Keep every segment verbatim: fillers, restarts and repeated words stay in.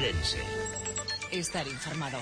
Ourense. Estar informado.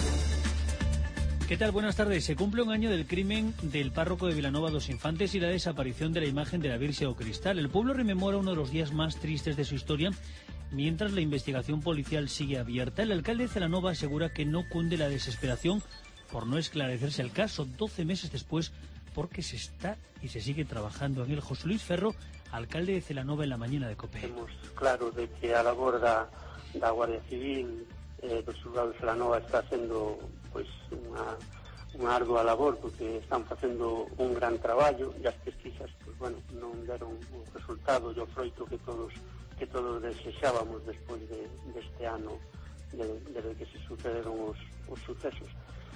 ¿Qué tal? Buenas tardes. Se cumple un año del crimen del párroco de Vilanova dos Infantes y la desaparición de la imagen de la Virgen o Cristal. El pueblo rememora uno de los días más tristes de su historia, mientras la investigación policial sigue abierta. El alcalde de Celanova asegura que no cunde la desesperación por no esclarecerse el caso doce meses después, porque se está y se sigue trabajando en él. José Luis Ferro, alcalde de Celanova, en la mañana de COPE. Temos claro de que a labor da, da Guardia Civil eh, do xulgado de Celanova está sendo pois unha, unha ardua labor, porque están facendo un gran traballo e as pesquisas pois, bueno, non deron o resultado e o froito que todos que todos desexábamos despois de, deste ano de, desde que se sucederon os, os sucesos.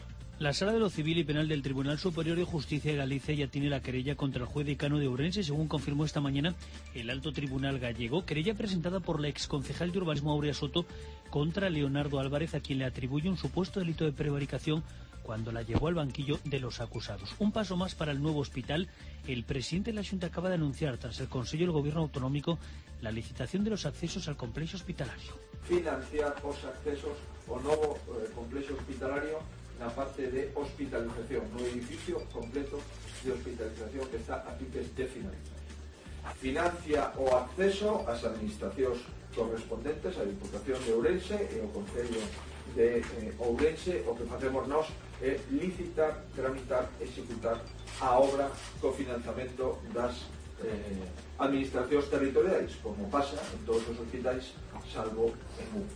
La Sala de lo Civil y Penal del Tribunal Superior de Justicia de Galicia ya tiene la querella contra el juez decano de Ourense, según confirmó esta mañana el Alto Tribunal gallego. Querella presentada por la exconcejal de Urbanismo Aurea Soto contra Leonardo Álvarez, a quien le atribuye un supuesto delito de prevaricación cuando la llevó al banquillo de los acusados. Un paso más para el nuevo hospital. El presidente de la Xunta acaba de anunciar, tras el Consejo del Gobierno Autonómico, la licitación de los accesos al complejo hospitalario. Financiar os accesos ao novo eh, complexo hospitalario na parte de hospitalización, no edificio completo de hospitalización que está a piques de finalizar. Financia o acceso ás administracións correspondentes, a Diputación de Ourense e o Concello de eh, Ourense. O que facemos nós é licitar, tramitar, executar a obra co financiamento das eh, administracións territoriais, como pasa en todos os hospitais, salvo en un.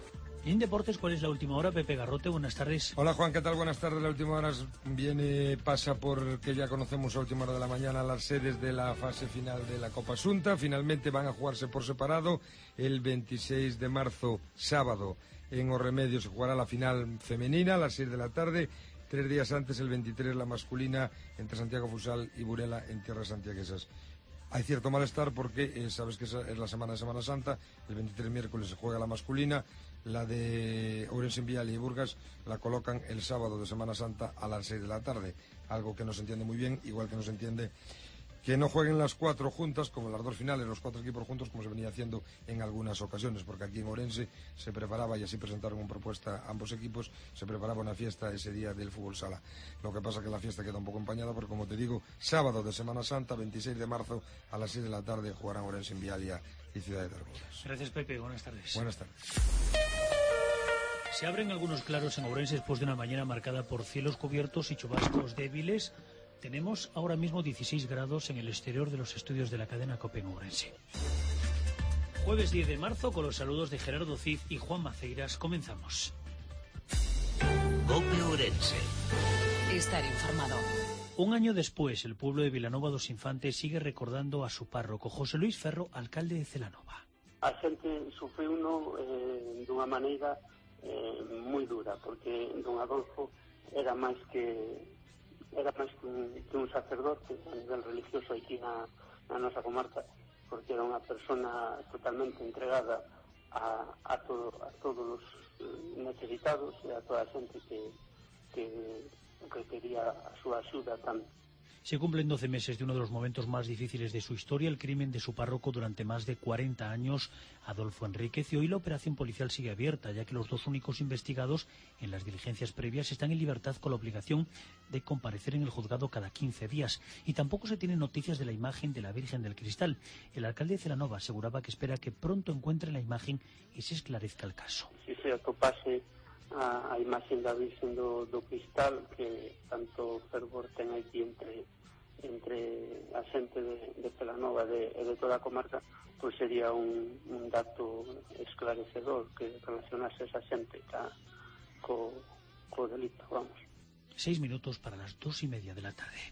Y en deportes, ¿cuál es la última hora? Pepe Garrote, buenas tardes. Hola Juan, ¿qué tal? Buenas tardes. La última hora viene, pasa por que ya conocemos a última hora de la mañana las sedes de la fase final de la Copa Xunta. Finalmente van a jugarse por separado. El veintiséis de marzo, sábado, en Os Remedios se jugará la final femenina a las seis de la tarde. Tres días antes, el veintitrés, la masculina entre Santiago Futsal y Burela en tierras santiaguesas. Hay cierto malestar porque eh, sabes que es la semana de Semana Santa. El veintitrés, miércoles, se juega la masculina. La de Ourense en Vial y Burgas la colocan el sábado de Semana Santa a las seis de la tarde. Algo que no se entiende muy bien, igual que no se entiende que no jueguen las cuatro juntas, como las dos finales, los cuatro equipos juntos, como se venía haciendo en algunas ocasiones, porque aquí en Ourense se preparaba, y así presentaron una propuesta a ambos equipos, se preparaba una fiesta ese día del fútbol sala. Lo que pasa que la fiesta queda un poco empañada, porque como te digo, sábado de Semana Santa, veintiséis de marzo, a las seis de la tarde, jugarán Ourense en Vialia y Ciudad de Argudas. Gracias, Pepe. Buenas tardes. Buenas tardes. Se abren algunos claros en Ourense después de una mañana marcada por cielos cubiertos y chubascos débiles. Tenemos ahora mismo dieciséis grados en el exterior de los estudios de la cadena COPE en Ourense. Jueves diez de marzo, con los saludos de Gerardo Cid y Juan Maceiras, comenzamos. COPE Ourense. Estar informado. Un año después, el pueblo de Vilanova dos Infantes sigue recordando a su párroco, José Luis Ferro, alcalde de Celanova. A xente sufriu uno eh, dunha maneira eh, moi dura, porque don Adolfo era máis que era máis que un, que un sacerdote a nivel religioso aquí na, na nosa comarca, porque era unha persona totalmente entregada a, a, todo, a todos os necesitados e a toda a xente que, que, que quería a súa axuda tamén. Se cumplen doce meses de uno de los momentos más difíciles de su historia, el crimen de su párroco durante más de cuarenta años, Adolfo Enríquez, y hoy la operación policial sigue abierta, ya que los dos únicos investigados en las diligencias previas están en libertad con la obligación de comparecer en el juzgado cada quince días. Y tampoco se tienen noticias de la imagen de la Virgen del Cristal. El alcalde de Celanova aseguraba que espera que pronto encuentre la imagen y se esclarezca el caso. Si se atopase a, a imaxen da Virgen do, do Cristal, que tanto fervor ten aquí entre entre a xente de, de Celanova de, e de toda a comarca, pois sería un, un dato esclarecedor que relacionase esa xente ca, co, co delito, vamos. Seis minutos para las dos y media de la tarde.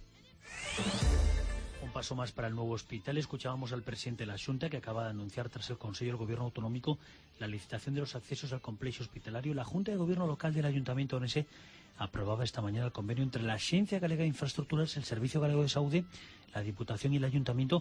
Un paso más para el nuevo hospital. Escuchábamos al presidente de la Xunta, que acaba de anunciar tras el Consejo del Gobierno Autonómico la licitación de los accesos al complejo hospitalario. La Junta de Gobierno Local del Ayuntamiento de Ourense aprobaba esta mañana el convenio entre la Axencia Galega de Infraestructuras, el Servicio Galego de Saúde, la Diputación y el Ayuntamiento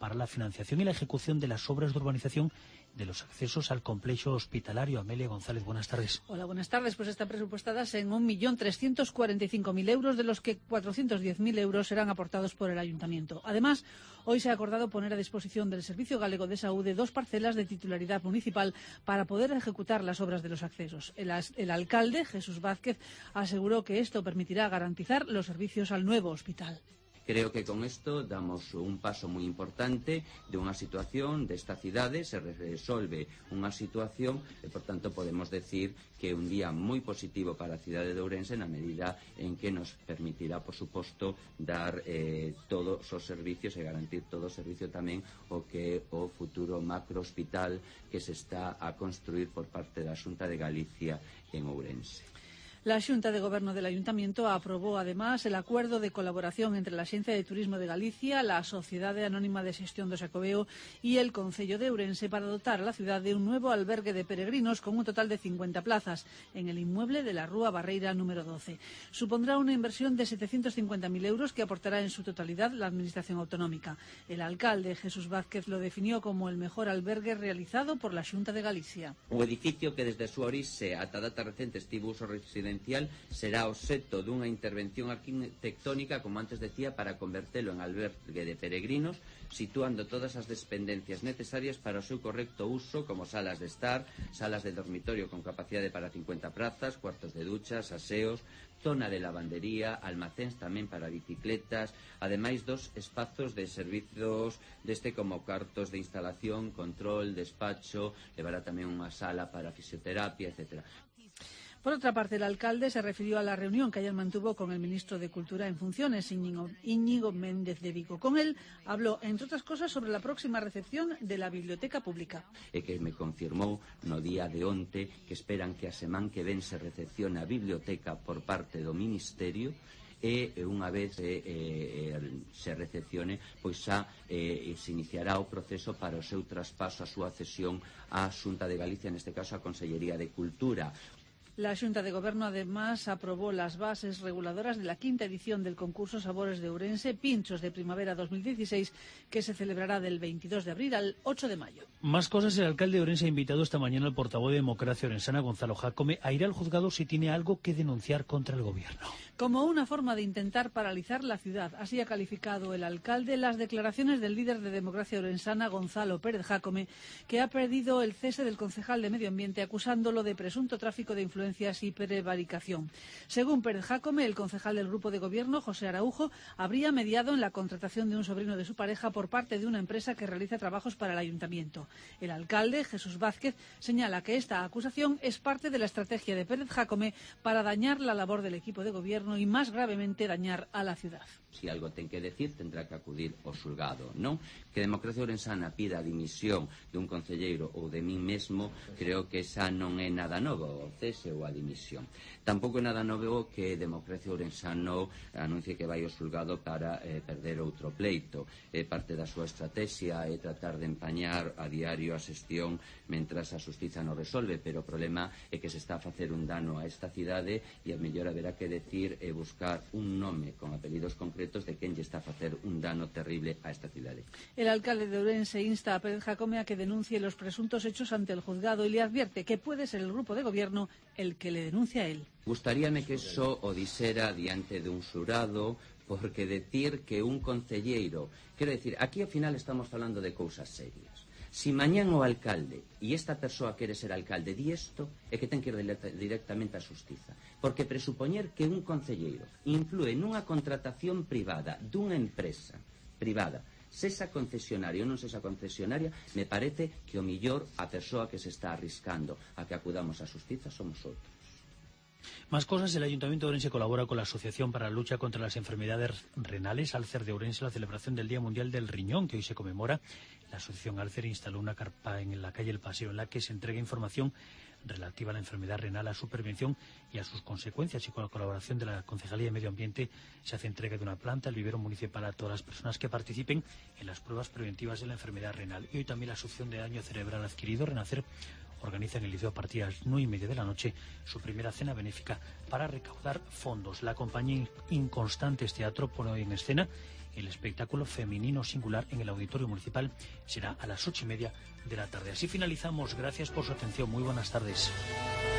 para la financiación y la ejecución de las obras de urbanización de los accesos al complejo hospitalario. Amelia González, buenas tardes. Hola, buenas tardes. Pues están presupuestadas en un millón trescientos cuarenta y cinco mil euros, de los que cuatrocientos diez mil euros serán aportados por el Ayuntamiento. Además, hoy se ha acordado poner a disposición del Servicio Galego de Saúde dos parcelas de titularidad municipal para poder ejecutar las obras de los accesos. El, el alcalde, Jesús Vázquez, aseguró que esto permitirá garantizar los servicios al nuevo hospital. Creo que con esto damos un paso moi importante de unha situación desta cidade, se resolve unha situación e, por tanto, podemos decir que é un día moi positivo para a cidade de Ourense na medida en que nos permitirá, por suposto, dar eh, todos os servicios e garantir todo o servicio tamén o que é o futuro macrohospital que se está a construir por parte da Xunta de Galicia en Ourense. La Xunta de Goberno del Ayuntamiento aprobó además el acuerdo de colaboración entre la Agencia de Turismo de Galicia, la Sociedade Anónima de Xestión do Xacobeo y el Concello de Ourense para dotar a la ciudad de un nuevo albergue de peregrinos con un total de cincuenta plazas en el inmueble de la Rúa Barreira número doce. Supondrá una inversión de setecientos cincuenta mil euros que aportará en su totalidad la Administración Autonómica. El alcalde, Jesús Vázquez, lo definió como el mejor albergue realizado por la Xunta de Galicia. O edificio que desde a súa orixe ata data recente estivo uso residencial será obxecto dunha intervención arquitectónica, como antes decía, para convertelo en albergue de peregrinos, situando todas as dependencias necesarias para o seu correcto uso, como salas de estar, salas de dormitorio con capacidade para cincuenta prazas, cuartos de duchas, aseos, zona de lavandería, almacéns tamén para bicicletas, ademais dos espazos de servizos deste como cartos de instalación, control, despacho, levará tamén unha sala para fisioterapia, etcétera. Por otra parte, el alcalde se refirió a la reunión que ayer mantuvo con el ministro de Cultura en funciones, Íñigo, Íñigo Méndez de Vigo. Con él habló, entre otras cosas, sobre la próxima recepción de la Biblioteca Pública. E que me confirmou no día de onte que esperan que a semana que ven se recepcione a biblioteca por parte do Ministerio e unha vez eh, eh, se recepcione, pois xa eh, se iniciará o proceso para o seu traspaso, a súa cesión á Xunta de Galicia, neste caso a Consellería de Cultura. La Xunta de Goberno, además, aprobó las bases reguladoras de la quinta edición del concurso Sabores de Ourense, Pinchos de Primavera dos mil dieciséis, que se celebrará del veintidós de abril al ocho de mayo. Más cosas. El alcalde de Ourense ha invitado esta mañana al portavoz de Democracia Orensana, Gonzalo Jácome, a ir al juzgado si tiene algo que denunciar contra el gobierno. Como una forma de intentar paralizar la ciudad. Así ha calificado el alcalde las declaraciones del líder de Democracia Orensana, Gonzalo Pérez Jácome, que ha pedido el cese del concejal de Medio Ambiente, acusándolo de presunto tráfico de influencias y prevaricación. Según Pérez Jácome, el concejal del grupo de gobierno, José Araujo, habría mediado en la contratación de un sobrino de su pareja por parte de una empresa que realiza trabajos para el ayuntamiento. El alcalde, Jesús Vázquez, señala que esta acusación es parte de la estrategia de Pérez Jácome para dañar la labor del equipo de gobierno y, más gravemente, dañar a la ciudad. Si algo ten que decir, tendrá que acudir ao xulgado, non? Que Democracia Orensana pida a dimisión dun concelleiro ou de min mesmo, creo que esa non é nada novo, o cese ou a dimisión. Tampouco é nada novo que Democracia Orensano anuncie que vai ao xulgado para eh, perder outro pleito. É parte da súa estrategia é tratar de empañar a diario a xestión mentras a xustiza non resolve, pero o problema é que se está a facer un dano a esta cidade e a mellor haberá que decir e buscar un nome con apelidos concretos de quen lle está a facer un dano terrible a esta cidade. El alcalde de Ourense insta a Pérez Jácome a que denuncie los presuntos hechos ante el juzgado y le advierte que puede ser el grupo de gobierno el que le denuncie a él. Gustaríame que eso o dixera diante de un xurado, porque decir que un concelleiro, quero decir, aquí ao final estamos falando de cousas serias. Si mañán o alcalde e esta persoa quere ser alcalde di isto, é que ten que ir directamente á xustiza. Porque presupoñer que un concelleiro inflúe nunha contratación privada dunha empresa privada, sesa concesionaria ou non sesa concesionaria, me parece que o millor a persoa que se está arriscando a que acudamos á xustiza somos outros. Más cosas. El Ayuntamiento de Ourense colabora con la Asociación para la Lucha contra las Enfermedades Renales, Alcer de Ourense, la celebración del Día Mundial del Riñón, que hoy se conmemora. La Asociación Alcer instaló una carpa en la calle El Paseo en la que se entrega información relativa a la enfermedad renal, a su prevención y a sus consecuencias, y con la colaboración de la Concejalía de Medio Ambiente se hace entrega de una planta al vivero municipal a todas las personas que participen en las pruebas preventivas de la enfermedad renal. Y hoy también la Asociación de Daño Cerebral Adquirido, Renacer, organiza en el Liceo a partir de las nueve y media de la noche su primera cena benéfica para recaudar fondos. La compañía Inconstantes Teatro pone hoy en escena el espectáculo femenino singular en el Auditorio Municipal. Será a las ocho y media de la tarde. Así finalizamos. Gracias por su atención. Muy buenas tardes.